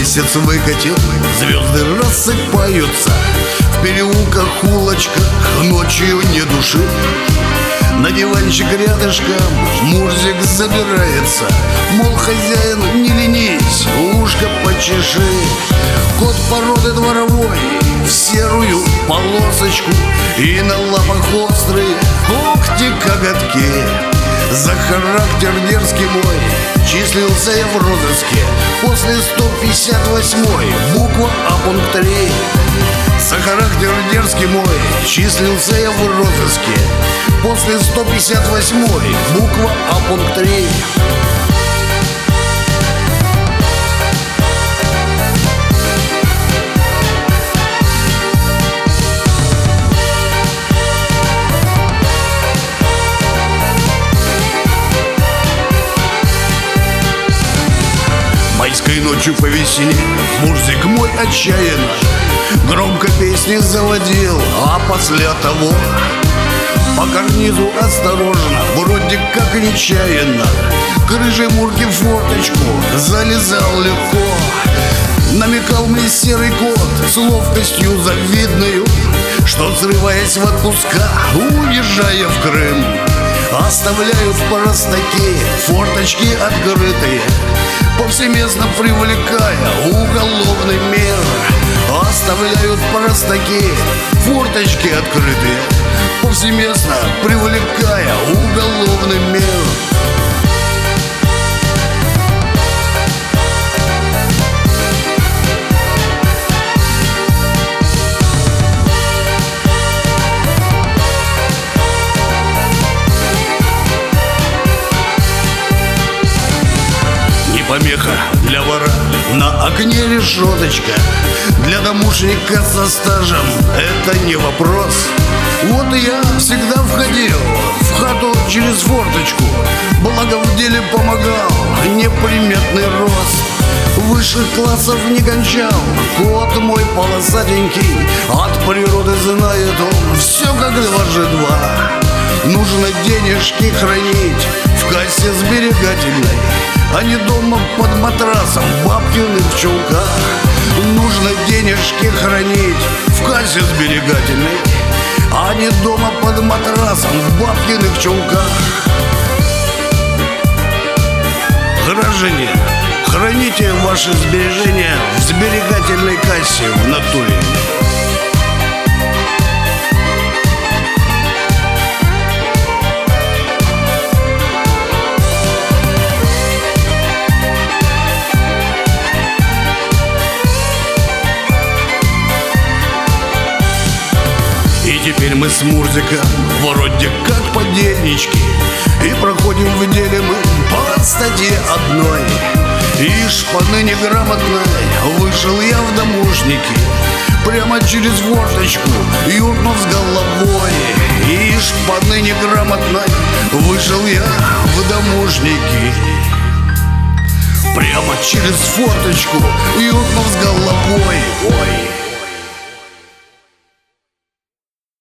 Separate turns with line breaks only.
Месяц выкатил, звезды рассыпаются, в переулках, улочках ночью не души. На диванчик рядышком Мурзик забирается, мол, хозяин, не ленись, ушко почеши. Кот породы дворовой в серую полосочку, и на лапах острые когти-коготки. За характер дерзкий мой числился я в розыске после 158-й, буква А, пункт 3. За характер дерзкий мой числился я в розыске после 158-й, буква А, пункт 3. Майской ночью по весне Мурзик мой отчаянно громко песни заводил, а после того по карнизу осторожно, вроде как нечаянно, к рыжей Мурке в форточку залезал легко. Намекал мне серый кот с ловкостью завидною, что, срываясь в отпуска, уезжая в Крым, оставляют в простаке форточки открытые, повсеместно привлекая уголовный мир. Оставляют в простаке форточки открытые, повсеместно привлекая уголовный мир. Помеха для вора, на окне решеточка, для домушника со стажем это не вопрос. Вот я всегда входил в хату через форточку, благо в деле помогал неприметный рост. Высших классов не кончал кот мой полосатенький, от природы знает он все как дважды два. Нужно денежки хранить в кассе сберегательной, а не дома под матрасом в бабкиных чулках. Нужно денежки хранить в кассе сберегательной, а не дома под матрасом в бабкиных чулках. Граждане, храните ваши сбережения в сберегательной кассе в натуре. И теперь мы с Мурзиком вроде как подельнички, и проходим в деле мы по статье одной. И шпаны неграмотной вышел я в домушники, прямо через форточку юркнув с головой. И шпаны неграмотной вышел я в домушники, прямо через форточку юркнув с головой. Ой.